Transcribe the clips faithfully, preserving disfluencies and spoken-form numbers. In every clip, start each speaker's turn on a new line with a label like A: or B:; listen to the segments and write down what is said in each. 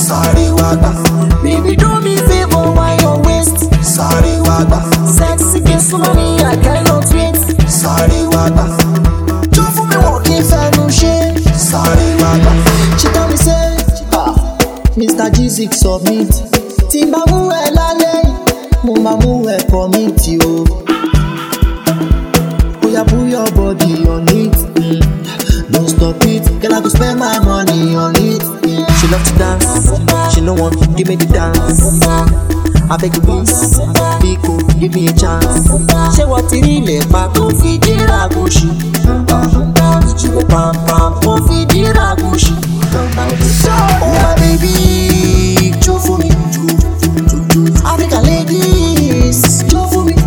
A: Sorry wagba.
B: Baby, do me favor while your waist.
A: Sorry wagba.
B: Sexy kiss mommy, I cannot wait.
A: Sorry wagba.
B: Do for me walking fanu shame.
A: Sorry wagba.
B: She tell me say, ah, Mister Jizik submit. Timba mu e lale, mo ma mu e commit yo. Oya put your body on it, mm. Don't stop it, girl I go spend my money on it. Mm. She love to dance, she no want give me the dance. I beg you please, Biko, give me a chance. She what it really pa to fi dira gushi. Jigo pam pam to fi dira gushi. Oh my baby, cho for me. African ladies, cho for me.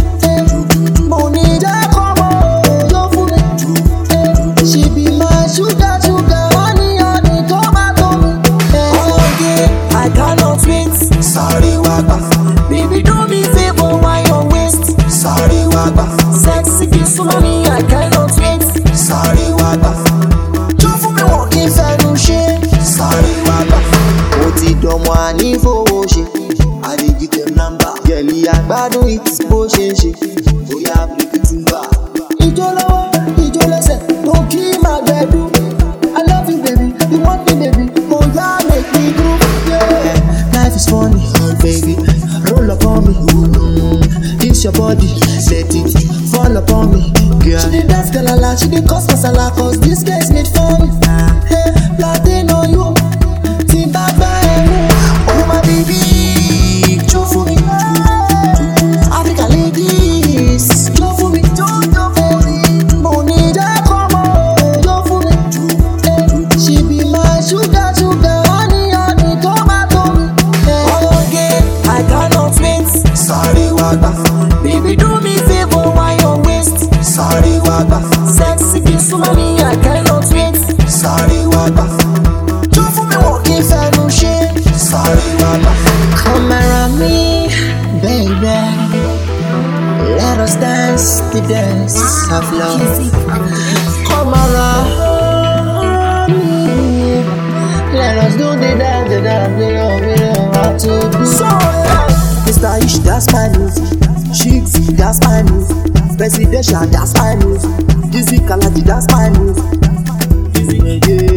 B: Money da come on, cho for me. She be my sugar sugar, honey honey, tomato me. Oh yeah, I cannot wait.
A: Sorry wagba.
B: Baby, do me favor while your waist.
A: Sorry wagba.
B: Sexy kiss mommy, I cannot wait.
A: Sorry wagba.
B: Do for me walking fanu shame.
A: Sorry wagba.
B: Ó ti dọ̀mọ́ àní fowó ṣe. I dey give them number. Gẹ̀lì àgbádùn it bó ṣe ń ṣe. Bóyá bíríkì túmbà. Ijó lọ́wọ́, ijó lẹ́sẹ̀, tó kí máa gbẹ̀dú. I love you baby, you want me baby. Bóyá make me groove. Yeah. Life is funny, baby. Roll up on me. Mm. Kiss your body, let it fall upon me. Girl. She dey dance galala, she dey cause masala, cause this girl's made for me. Hey, plantain on you. Timba gba ẹmu. Oh my baby, jó fún mi. African ladies, jó fún mi. Money jẹ́ kọ́mọ, jó fún mi. She be my sugar sugar, honey honey, tomato me. Oh yeah, I cannot wait.
A: Sorry wagba.
B: Baby, do me favor while your waist.
A: Sorry wagba.
B: Sexy kiss mommy, I cannot wait.
A: Sorry wagba.
B: Do for me walking fanu shame.
A: Sorry wagba.
B: Come around me, baby. Let us dance the dance of love. Come around me. Let us do the dance, the dance, we know, we know how to do. So, yeah. Mister Ish, that's my move. Chic, that's my move. Presidential, that's my move. Dizzy Kalaji, that's my move. Dizzy, yeah.